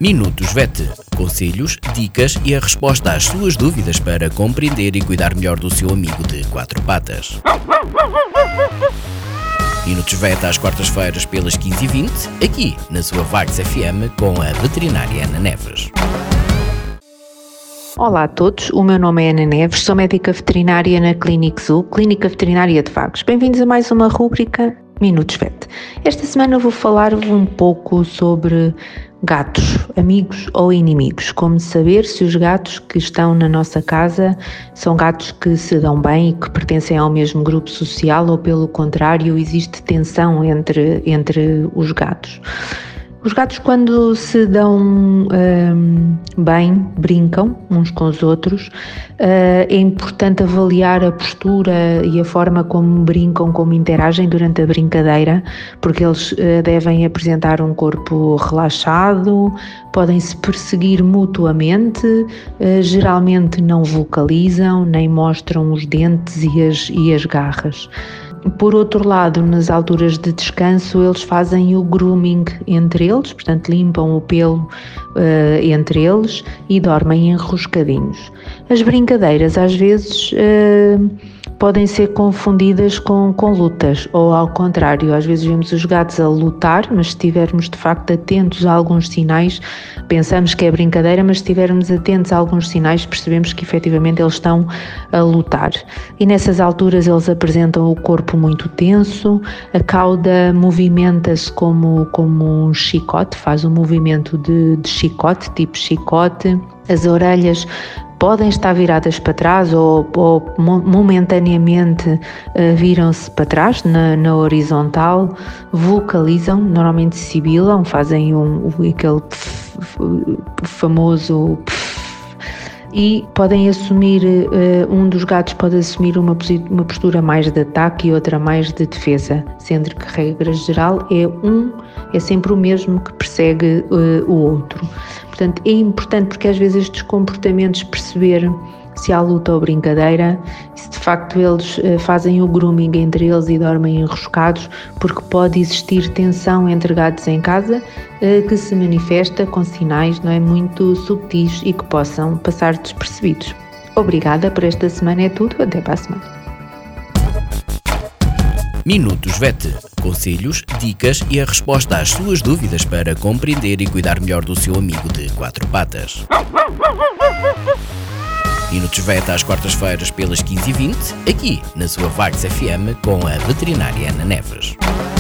Minutos VET. Conselhos, dicas e a resposta às suas dúvidas para compreender e cuidar melhor do seu amigo de quatro patas. Minutos VET às quartas-feiras pelas 15h20, aqui na sua Vagos FM com a veterinária Ana Neves. Olá a todos, o meu nome é Ana Neves, sou médica veterinária na Clinic Zoo, Clínica Veterinária de Vagos. Bem-vindos a mais uma rúbrica Minutos VET. Esta semana eu vou falar-vos um pouco sobre gatos, amigos ou inimigos. Como saber se os gatos que estão na nossa casa são gatos que se dão bem e que pertencem ao mesmo grupo social ou, pelo contrário, existe tensão entre os gatos. Os gatos, quando se dão bem, brincam uns com os outros. É importante avaliar a postura e a forma como brincam, como interagem durante a brincadeira, porque eles devem apresentar um corpo relaxado, podem se perseguir mutuamente, geralmente não vocalizam, nem mostram os dentes e as garras. Por outro lado, nas alturas de descanso, eles fazem o grooming entre eles, portanto limpam o pelo entre eles e dormem enroscadinhos. As brincadeiras às vezes podem ser confundidas com lutas, ou ao contrário, às vezes vemos os gatos a lutar, mas se estivermos de facto atentos a alguns sinais, pensamos que é brincadeira, mas se estivermos atentos a alguns sinais, percebemos que efetivamente eles estão a lutar. E nessas alturas eles apresentam o corpo muito tenso, a cauda movimenta-se como um chicote, faz um movimento de chicote, tipo chicote, as orelhas podem estar viradas para trás ou momentaneamente viram-se para trás na horizontal, vocalizam, normalmente sibilam, fazem aquele famoso e podem assumir, um dos gatos pode assumir uma postura mais de ataque e outra mais de defesa, sendo que, regra geral, é sempre o mesmo que persegue o outro. Portanto, é importante porque às vezes estes comportamentos, perceber se há luta ou brincadeira, se de facto eles fazem o grooming entre eles e dormem enroscados, porque pode existir tensão entre gatos em casa que se manifesta com sinais muito subtis e que possam passar despercebidos. Obrigada, por esta semana é tudo, até para a semana. Minutos VET. Conselhos, dicas e a resposta às suas dúvidas para compreender e cuidar melhor do seu amigo de quatro patas. Minutos VET às quartas-feiras pelas 15h20, aqui na sua Vagos FM com a veterinária Ana Neves.